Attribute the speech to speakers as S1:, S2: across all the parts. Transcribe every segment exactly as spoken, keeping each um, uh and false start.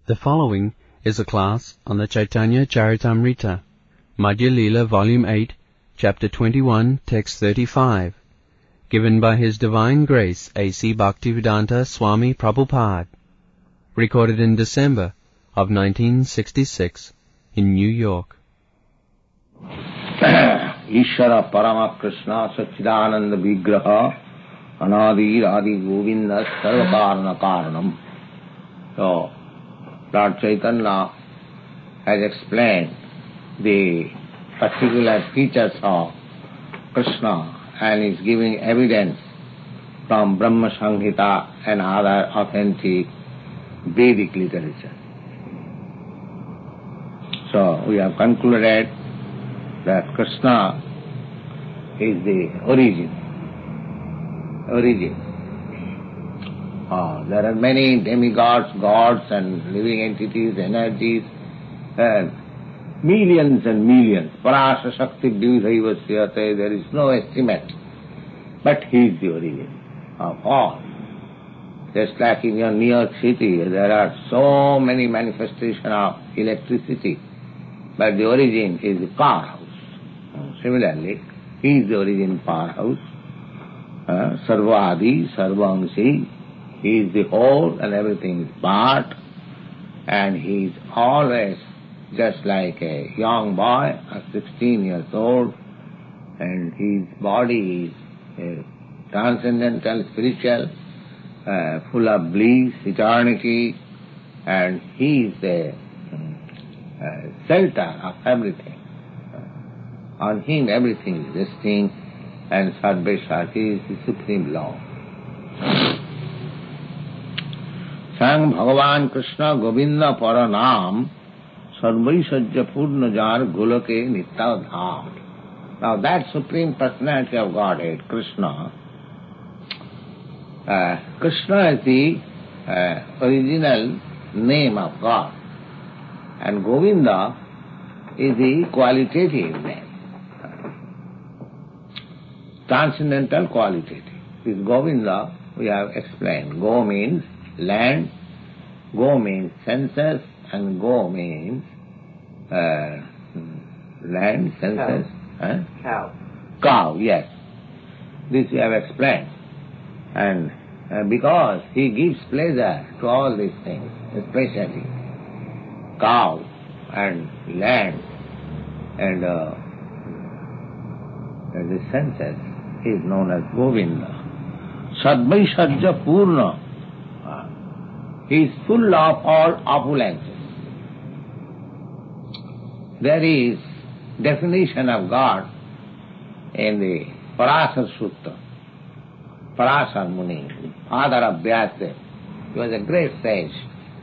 S1: The following is a class on the Chaitanya Charitamrita, Madhya Leela, Volume eight, Chapter twenty-one, Text thirty-five, given by His Divine Grace A C Bhaktivedanta Swami Prabhupada, recorded in December of nineteen sixty-six in New York.
S2: Ishvara Parama Krishna Satchidananda Vigraha Anadi Adi Govinda Sarvakarana Karanam. So, Lord Chaitanya has explained the particular features of Krishna and is giving evidence from Brahma Samhita and other authentic Vedic literature. So we have concluded that Krishna is the origin. Origin. Oh, there are many demigods, gods and living entities, energies, and millions and millions. Parasa Shakti Dvidhaiva Siyate, there is no estimate. But He is the origin of all. Just like in your New York City, there are so many manifestations of electricity, but the origin is the powerhouse. Similarly, He is the origin powerhouse. Uh, Sarvadi, Sarvamsi, He is the whole and everything is part, and He is always just like a young boy, of sixteen years old, and His body is uh, transcendental, spiritual, uh, full of bliss, eternity, and He is the uh, center of everything. Uh, on Him everything is resting, and Sarvesha, He is the Supreme Law. Sang Bhagavan Krishna Govinda Paranam Sarvaisajya Purna Jar Golake Nitya Dham. Now that Supreme Personality of Godhead, Krishna, uh, Krishna is the uh, original name of God, and Govinda is the qualitative name. Transcendental qualitative. This Govinda we have explained. Go means land, go means senses, and go means uh, land, senses,
S3: cow.
S2: Huh?
S3: Cow.
S2: Cow, yes. This we have explained. And uh, because He gives pleasure to all these things, especially cow and land and, uh, and the senses, He is known as Govinda. Sadvaisajya Purna. He is full of all opulences. There is definition of God in the Parasar Sutta. Parasar Muni, father of Vyasadeva, he was a great sage.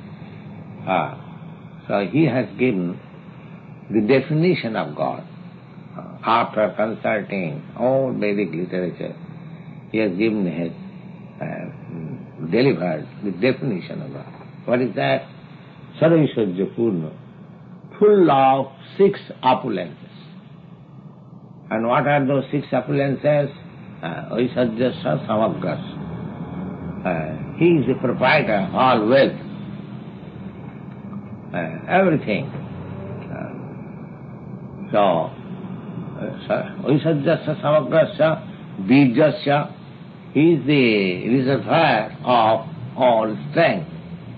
S2: Ah, so he has given the definition of God. After consulting all Vedic literature, he has given his uh, delivered the definition of God. What is that? Sarvaisajya Purna, full of six opulences. And what are those six opulences? Aisajyasya Samagras. Uh, he is the proprietor of all wealth, uh, everything. Uh, so, Aisajyasya Samagrasya Bijasya, he is the reservoir of all strength.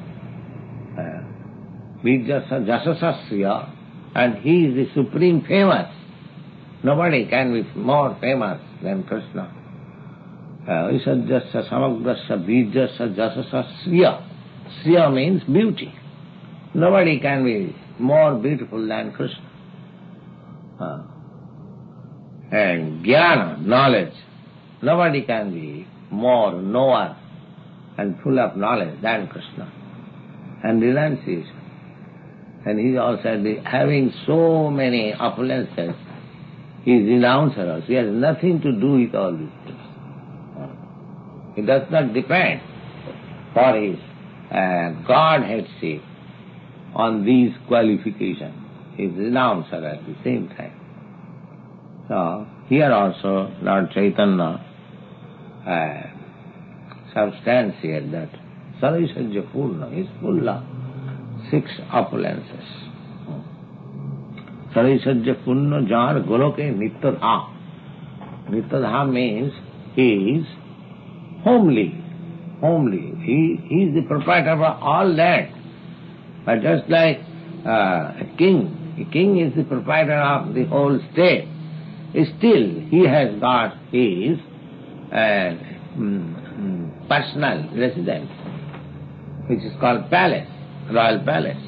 S2: Bijasya Jasasasya, and he is the supreme famous. Nobody can be more famous than Krishna. Aisajyasya Samagrasya Bijasya Jasasasya. Sriya means beauty. Nobody can be more beautiful than Krishna. Uh, and jnana, knowledge. Nobody can be more knower and full of knowledge than Krishna. And renunciation. And he also having so many opulences, he is renouncer. He has nothing to do with all these things. He does not depend for his uh, Godheadship on these qualifications. He is renouncer at the same time. So, here also Lord Chaitanya uh, substantiate that Sarvaisajya Purna is full of six opulences. Sarisajya punna jar goloke nityadha. Nityadha means he is homely. Homely. He, he is the proprietor of all land. But just like uh, a king, a king is the proprietor of the whole state, still he has got his uh, mm, personal residence, which is called palace, royal palace.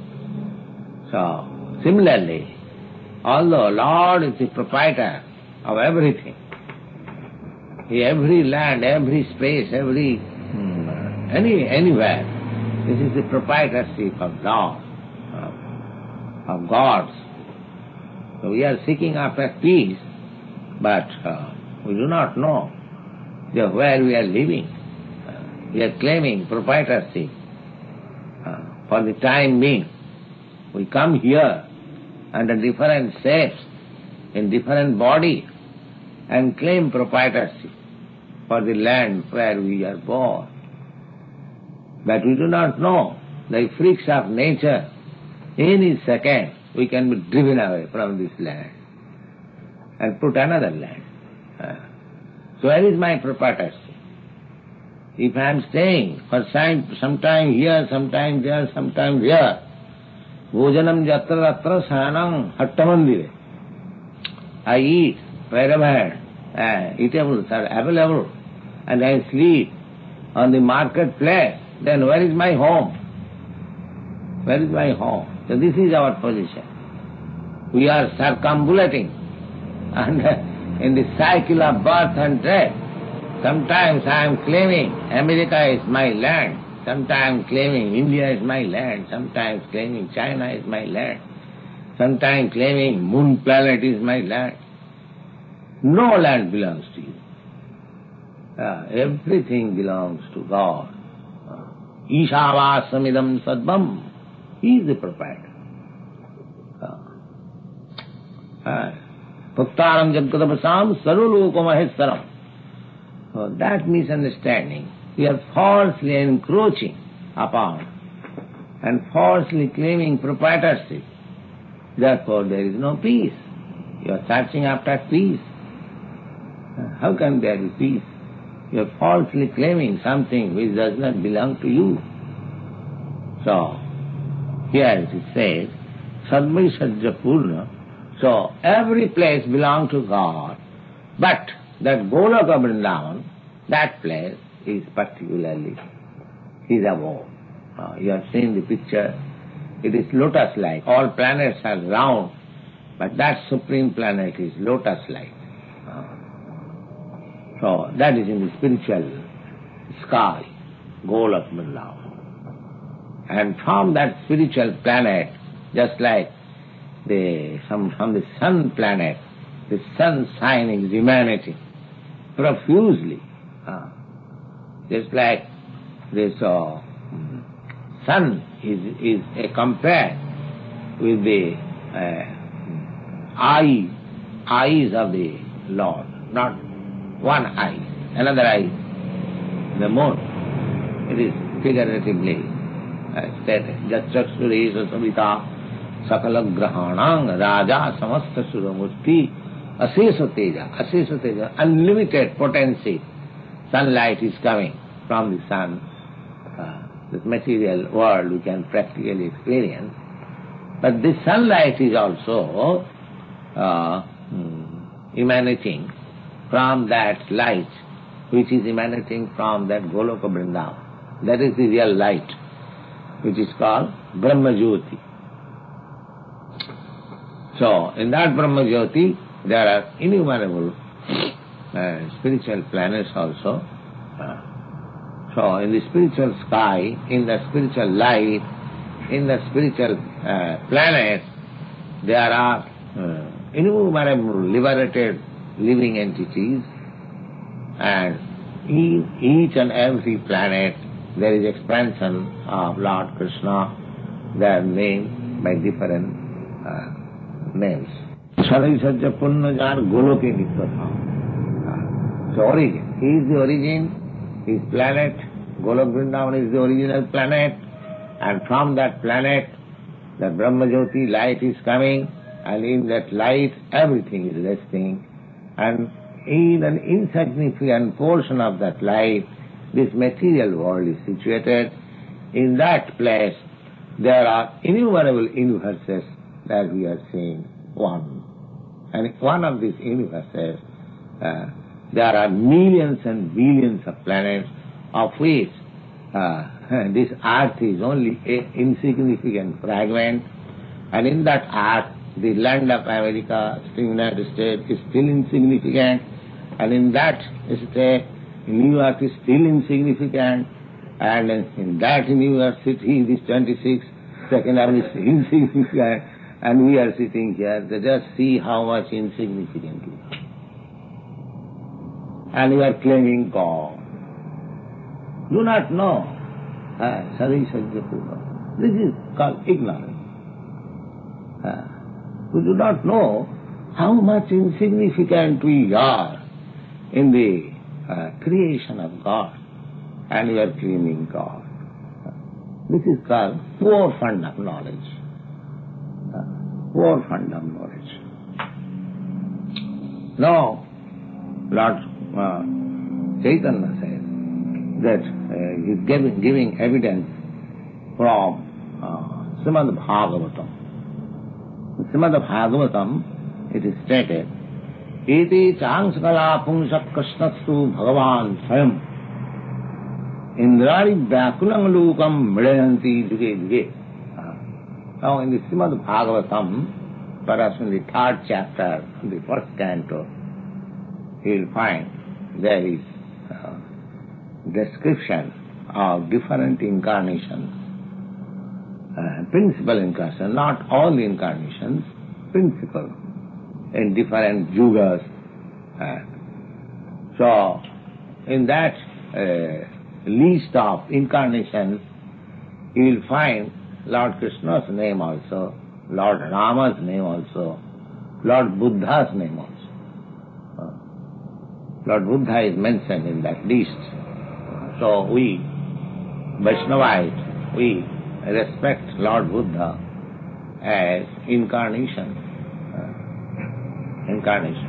S2: So, similarly, although Lord is the proprietor of everything, every land, every space, every mm, any anywhere, this is the proprietorship of Lord, of, of gods. So we are seeking after peace, but uh, we do not know where we are living. Uh, we are claiming proprietorship uh, for the time being. We come here under different shapes, in different body, and claim proprietorship for the land where we are born. But we do not know the freaks of nature. Any second we can be driven away from this land and put another land. Uh, so where is my proprietorship? If I am staying for some, some time here, some time there, some time there, bhojanam jatra tatra sanam hattamandire. I eat wherever uh, eatables are available, and I sleep on the marketplace. Then where is my home? Where is my home? So this is our position. We are circumambulating and in the cycle of birth and death. Sometimes I am claiming America is my land, sometimes claiming India is my land, sometimes claiming China is my land, sometimes claiming moon planet is my land. No land belongs to you. Uh, everything belongs to God. Ishavāsamidam sadvam. He is the proprietor. Bhaktaram jaggadapasam sarulokamahesaram. So that misunderstanding, we are falsely encroaching upon and falsely claiming proprietorship. Therefore there is no peace. You are searching after peace. How can there be peace? You are falsely claiming something which does not belong to you. So, here it is said, Sadmai Sajja Purna. So, every place belongs to God, but that Goloka Vrindavan, that place is particularly, is above. Uh, you have seen the picture, it is lotus-like. All planets are round, but that supreme planet is lotus-like. So that is in the spiritual sky, Golak Vrindavan. And from that spiritual planet, just like the some from the sun planet, the sun shining is emanating profusely. Uh, just like this uh, sun is is uh, compared with the uh, eye eyes of the Lord, not one eye, another eye, the moon. It is figuratively uh, stated. Jachakshuresha savita sakala grahanang raja samasta suramurti asesa teja. Asesa teja, unlimited potency. Sunlight is coming from the sun. Uh, this material world we can practically experience. But this sunlight is also uh, mm, emanating from that light which is emanating from that Goloka Vrindavan. That is the real light, which is called Brahma Jyoti. So, in that Brahma Jyoti, there are innumerable uh, spiritual planets also. Uh, so, in the spiritual sky, in the spiritual light, in the spiritual uh, planet, there are uh, innumerable liberated living entities, and in each and every planet there is expansion of Lord Krishna. They are named by different uh, names. Sarai Sajja Punna Jar Goloke Nityadha. So origin. He is the origin, his planet, Golok Vrindavan is the original planet, And from that planet, the Brahmajyoti light is coming, and in that light everything is resting. And in an insignificant portion of that light, this material world is situated. In that place, there are innumerable universes that we are seeing, one. And in one of these universes, uh, there are millions and billions of planets, of which uh, this earth is only an insignificant fragment. And in that earth, the land of America, United States, is still insignificant. And in that state, New York is still insignificant. And in that university, this twenty-sixth second arm is insignificant. And we are sitting here, to just see how much insignificant we are. And we are claiming God. Do not know. Ah, Sari Sajjapura. This is called ignorance. Ah, we do not know how much insignificant we are in the uh, creation of God. And we are claiming God. This is called poor fund of knowledge. Poor fund of knowledge. Now, Lord uh, Chaitanya says that uh, he is giving, giving evidence from uh, Srimad Bhagavatam. In Srimad Bhagavatam, it is stated, Iti changsakala pungsak krishnastu bhagavan swayam indrani vyakulang lokam mridayanti juge juge. Now in the Srimad Bhagavatam, perhaps in the third chapter, the first canto, you will find there is uh, description of different incarnations, uh, principal incarnations, not all incarnations, principal, in different yugas. Uh, so, in that uh, list of incarnations, you will find Lord Krishna's name also, Lord Rama's name also, Lord Buddha's name also. Uh, Lord Buddha is mentioned in that list. So we, Vaishnavite, we respect Lord Buddha as incarnation. Uh, incarnation.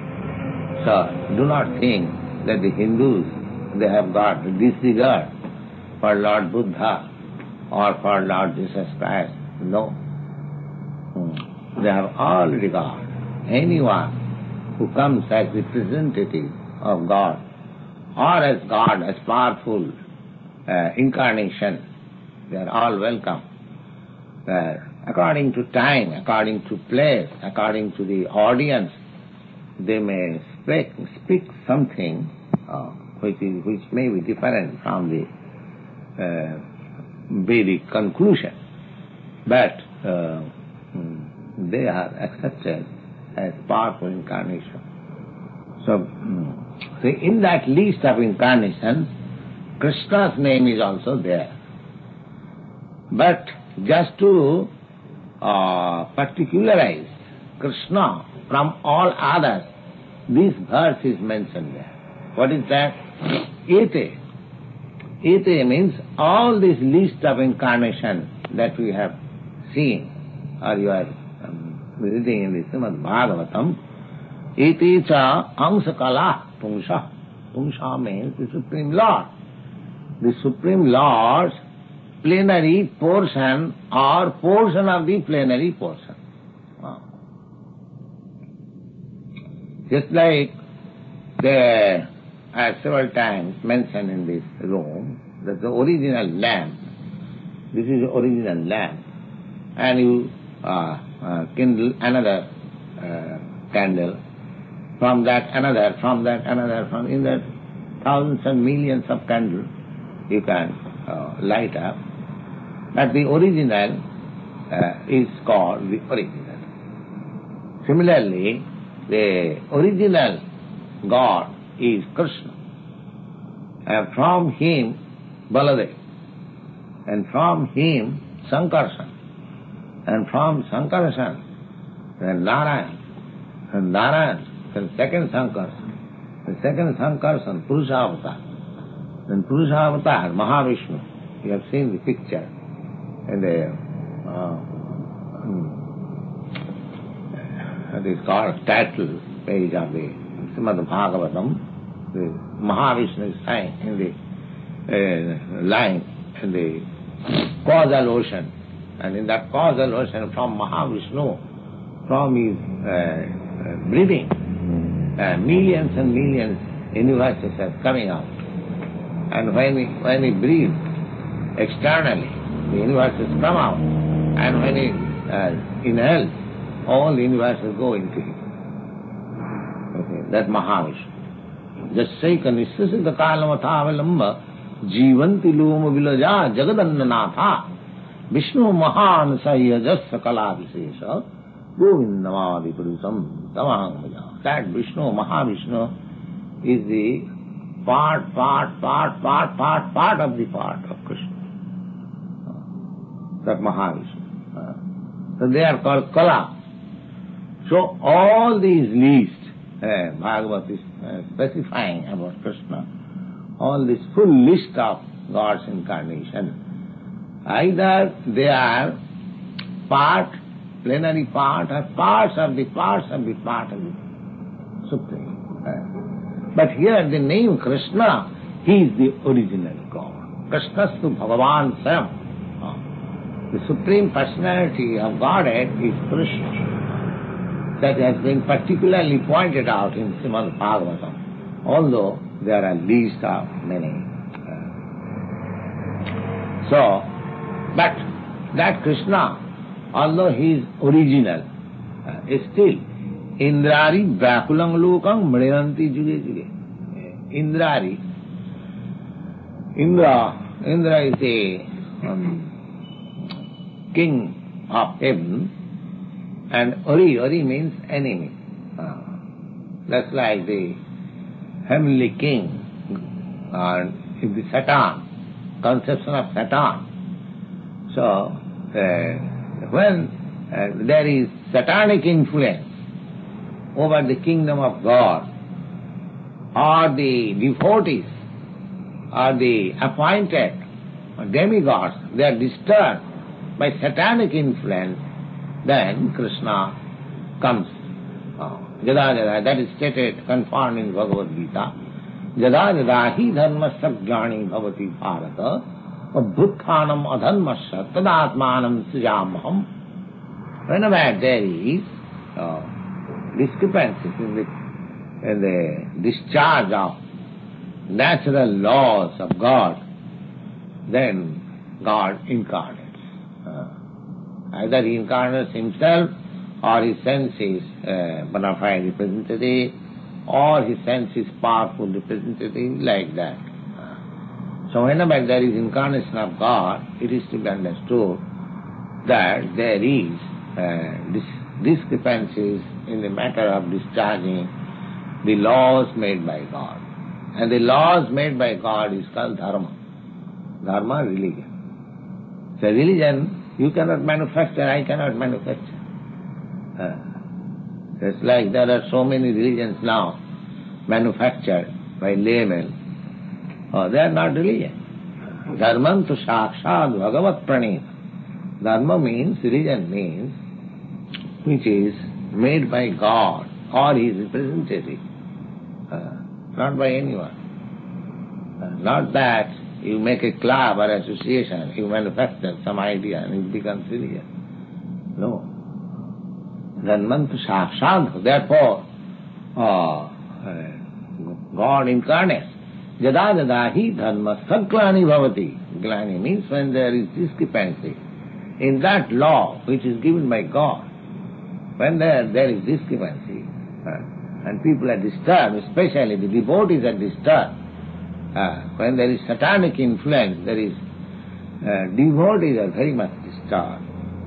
S2: So do not think that the Hindus, they have got disregard for Lord Buddha or for Lord Jesus Christ. No. Hmm. They have all regard. Anyone who comes as representative of God or as God, as powerful uh, incarnation, they are all welcome. Uh, according to time, according to place, according to the audience, they may speak, speak something uh, which, is, which may be different from the uh, Vedic conclusion, but uh, they are accepted as powerful incarnation. So, so in that list of incarnations, Krishna's name is also there. But just to uh, particularize Krishna from all others, this verse is mentioned there. What is that? Ete. Ete means all this list of incarnation that we have seen, or you are um, reading in the Srimad Bhagavatam, Ete cha angsakala pungsha. Pungsha means the Supreme Lord. The Supreme Lord's plenary portion or portion of the plenary portion. Wow. Just like the as several times mentioned in this room, that the original lamp, this is the original lamp, and you uh, uh, kindle another uh, candle, from that another, from that another, from in that thousands and millions of candles you can uh, light up. But the original uh, is called the original. Similarly, the original God is Krishna, and from him Baladev, and from him Sankarsana, and from Sankarsana then Narayan, and Narayan then second Sankarsana, the second Sankarsana Purusha Avatar, then Purusha Avatar Mahavishnu. You have seen the picture in the uh, it is called title page of the Srimad Bhagavatam. The Mahavishnu is saying in the uh, line in the causal ocean, and in that causal ocean from Mahavishnu, from his uh, uh, breathing, uh, millions and millions universes are coming out. And when he, when he breathes externally, the universes come out, and when he uh, inhales, all the universes go into him. Okay, that Mahavishnu. Jasaika nissasita kalamathāvilamba jivanti loma vilaja jagadannanatha Vishnu mahan sahyajasya kalabhisesha govindamadi purusam tamaham bhaja. That Vishnu, Mahavishnu, is the part, part, part, part, part, part of the part of Krishna. That Mahavishnu. So they are called Kala. So all these lists, uh, Bhagavad is uh, specifying about Krishna, all this full list of God's incarnation, either they are part, plenary part, or parts of the parts of the part of the Supreme. Uh, but here the name Krishna, he is the original God. Krishnastu Bhagavan Swayam. Uh, the Supreme Personality of Godhead is Krishna. That has been particularly pointed out in Srimad Bhagavatam, although there are list of many. Uh, so, but that Krishna, although he is original, uh, is still Indrari Vyakulang Lokang Mriyanti Juge Juge. Indrari, Indra, Indra is a um, king of heaven, and Ori, Ori means enemy. Uh, that's like the heavenly king, or is the Satan, conception of Satan. So, uh, when uh, there is satanic influence over the kingdom of God, or the devotees, or the appointed demigods, they are disturbed by satanic influence, then Krishna comes. Jada jada, that is stated, confirmed in Bhagavad Gita. Jada jada hi dharmasya jnani bhavati bharata abhuthanam adharmasya tadatmanam sujamaham. Whenever there is uh, discrepancies in the, in the discharge of natural laws of God, then God incarnates. Uh, either he incarnates himself, or he sends his uh, bona fide representative, or he sends his powerful representative, like that. Uh, so whenever there is incarnation of God, it is to be understood that there is uh, dis- discrepancies in the matter of discharging the laws made by God. And the laws made by God is called dharma. Dharma, religion. So religion, you cannot manufacture, I cannot manufacture. Uh, it's like there are so many religions now manufactured by laymen. Oh, they are not religion. Dharman tu sakshad bhagavat pranita. Dharma means, religion means, which is made by God or his representative, uh, not by anyone. Uh, not that you make a club or association, you manufacture some idea and it becomes religion. No. Dharmantu sakshad. Therefore, uh, uh, God incarnates. Jada jada hi dharma saglani bhavati. Glani means when there is discrepancy in that law which is given by God. When there, there is discrepancy, uh, and people are disturbed, especially the devotees are disturbed. Uh, when there is satanic influence, there is, uh, devotees are very much disturbed.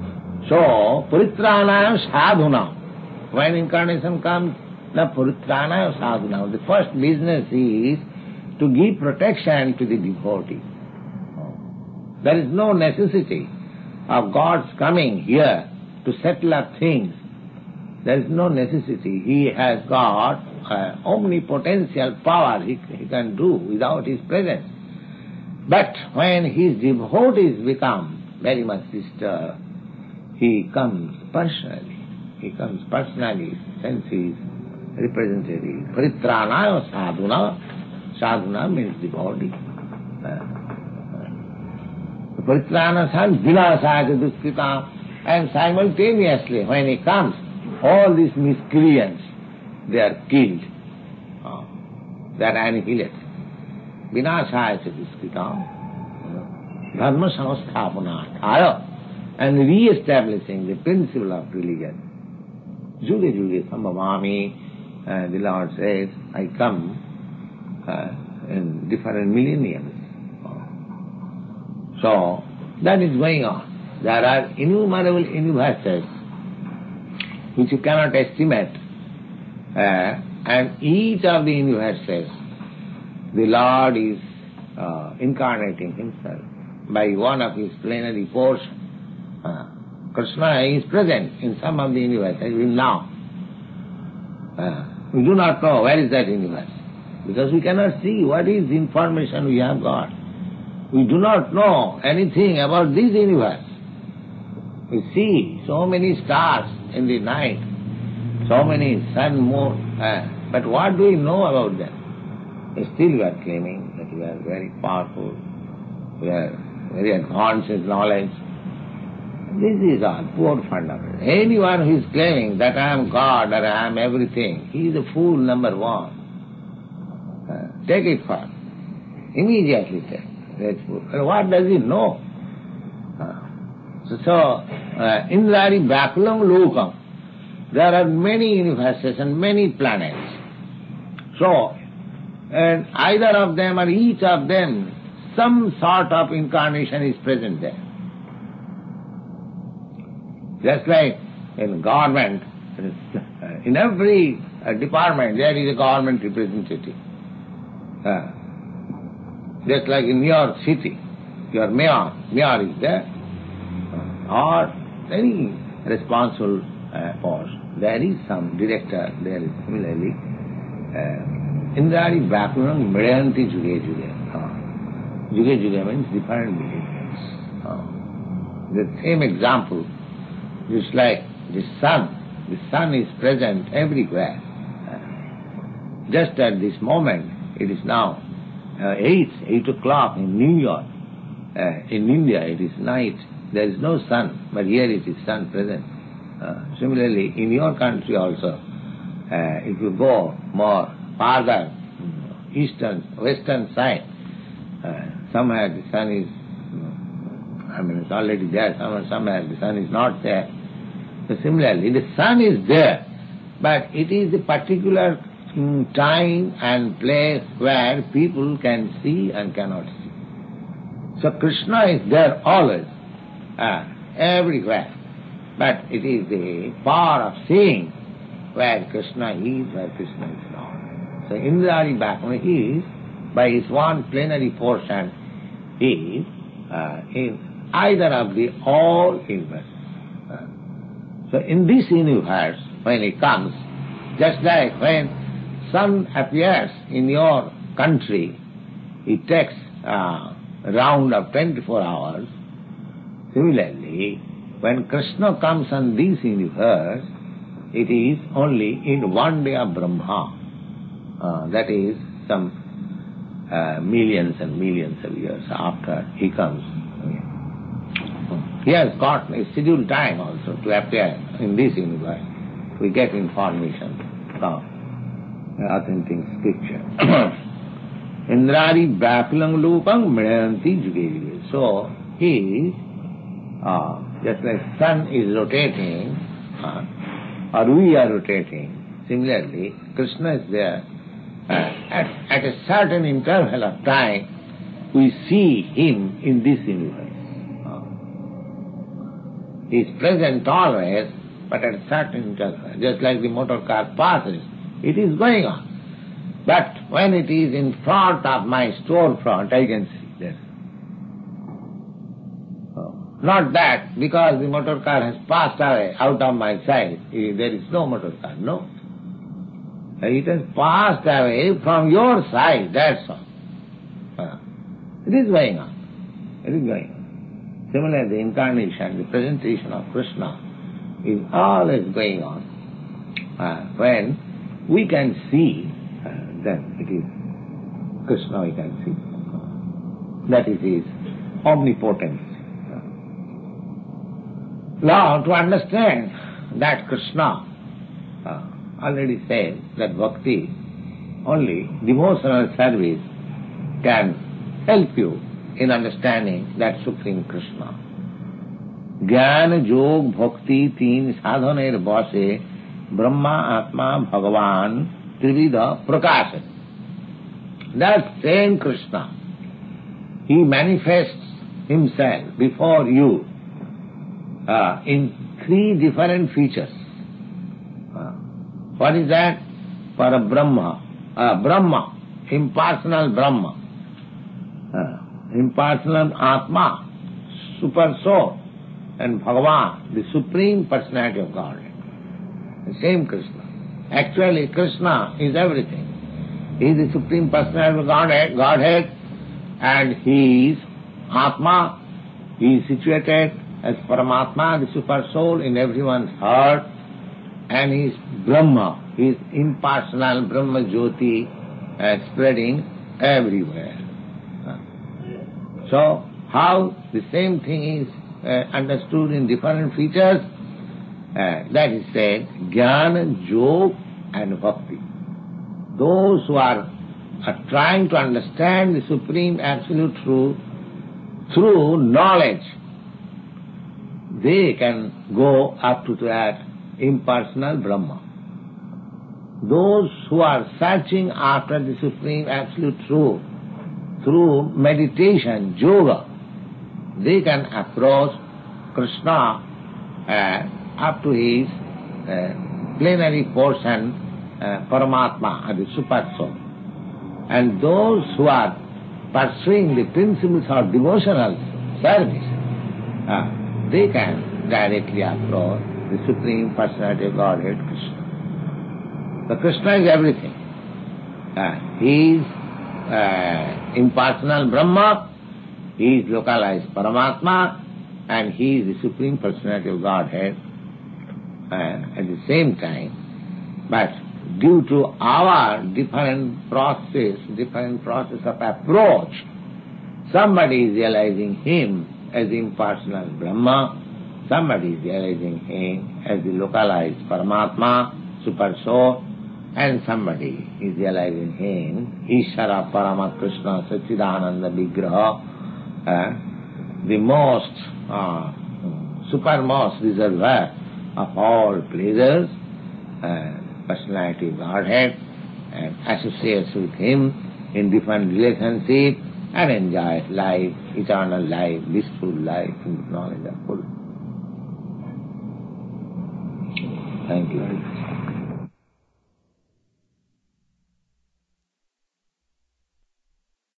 S2: So, puritranaya sadhuna. When incarnation comes, the puritranaya sadhuna. The first business is to give protection to the devotee. There is no necessity of God's coming here to settle up things. There is no necessity. He has got uh, omnipotential power. He, he can do without his presence. But when his devotees become very much disturbed, he comes personally. He comes personally, since he is representative. Paritranaya sadhuna. Sadhuna means the body. Paritrana sadhuna vinasaya duskritam. And simultaneously, when he comes, all these miscreants, they are killed. Oh, they are annihilated. Vinasaya duskritam. Dharma samasthapanarthaya. And re-establishing the principle of religion. Juge juge sambhavami. Uh, the Lord says, I come uh, in different millenniums. So, that is going on. There are innumerable universes which you cannot estimate. Uh, and each of the universes, the Lord is uh, incarnating Himself by one of His plenary portions. Uh, Krishna is present in some of the universes, even now. Uh, we do not know where is that universe, because we cannot see what is the information we have got. We do not know anything about this universe. We see so many stars in the night, so many sun, moon, uh, but what do we know about them? Still we are claiming that we are very powerful, we are very advanced in knowledge. This is all poor fundamental. Anyone who is claiming that I am God or I am everything, he is a fool number one. Uh, take it first. Immediately take. That's fool. But what does he know? Uh, so, so uh, Indradi Bakulam Lokam, there are many universes and many planets. So, and either of them or each of them, some sort of incarnation is present there. Just like in government, in every department there is a government representative. Uh, just like in your city, your mayor, mayor is there, or any responsible uh, post, there is some director, there is similarly. Indradi Vakulam Mriyanti Juge Juge. Juge Juge means different meanings. The same example. Just like the sun, the sun is present everywhere. Just at this moment, it is now uh, eight, eight o'clock in New York. Uh, in India it is night, there is no sun, but here it is sun present. Uh, similarly, in your country also, uh, if you go more farther, eastern, western side, uh, somewhere the sun is I mean, it's already there, somewhere, somewhere the sun is not there. So similarly, the sun is there, but it is a particular mm, time and place where people can see and cannot see. So Krishna is there always, uh, everywhere. But it is the power of seeing where Krishna is, where Krishna is not. So Indradi Bhakma is, by his one plenary portion, is uh, in either of the all universes. Uh, so in this universe, when he comes, just like when sun appears in your country, it takes uh, a round of twenty-four hours. Similarly, when Krishna comes on this universe, it is only in one day of Brahma. Uh, that is some uh, millions and millions of years after he comes. He has got a scheduled time also to appear in this universe. We get information from authentic scripture. Indradi Vakulam Lupam Mriyanti Juge Juge. So he is, uh, just like sun is rotating, uh, or we are rotating, similarly Krishna is there. Uh, at, at a certain interval of time, we see him in this universe. He is present always, but at a certain interval. Just like the motor car passes, it is going on. But when it is in front of my storefront, I can see that. Oh. Not that, because the motor car has passed away out of my sight, there is no motor car, no. It has passed away from your side, that's all. Uh, it is going on. It is going on. Similarly, the incarnation, the presentation of Krishna is always going on. Uh, when we can see, uh, then it is Krishna we can see. That is his omnipotence. Now, to understand that Krishna, uh, already said that bhakti, only devotional service can help you in understanding that Supreme Krishna. Jnana, Yog, Bhakti, Teen, Sadhaner, Base, Brahma, Atma, Bhagavan, Trivida, Prakasha. That same Krishna, he manifests himself before you uh, in three different features. Uh, what is that? Parabrahma, uh, Brahma, impersonal Brahma, uh, impersonal Atma, super soul, and Bhagavan, the Supreme Personality of Godhead. The same Krishna. Actually, Krishna is everything. He is the Supreme Personality of Godhead, Godhead and he is Atma. He is situated as Paramatma, the Super Soul, in everyone's heart, and he is Brahma. He is impersonal Brahma Jyoti uh, spreading everywhere. So, how the same thing is uh, understood in different features? Uh, that is said, Jnana, Yog and Bhakti. Those who are, are trying to understand the Supreme Absolute Truth through knowledge, they can go up to that impersonal Brahma. Those who are searching after the Supreme Absolute Truth through meditation, yoga, they can approach Krishna uh, up to his uh, plenary portion, uh, Paramatma, or the Super Soul. And those who are pursuing the principles of devotional service, uh, they can directly approach the Supreme Personality of Godhead, Krishna. The Krishna is everything. Uh, he is uh, impersonal Brahma, he is localized Paramatma, and he is the Supreme Personality of Godhead uh, at the same time. But due to our different process, different process of approach, somebody is realizing him as the impersonal Brahma, somebody is realizing him as the localized Paramatma, Super Soul, and somebody is realizing him, Ishara Parama Krishna Satchidananda Vigraha, uh, the most, uh, supermost reservoir of all pleasures, uh, personality of Godhead, and associates with him in different relationships and enjoys life, eternal life, blissful life in knowledge of full. Thank you.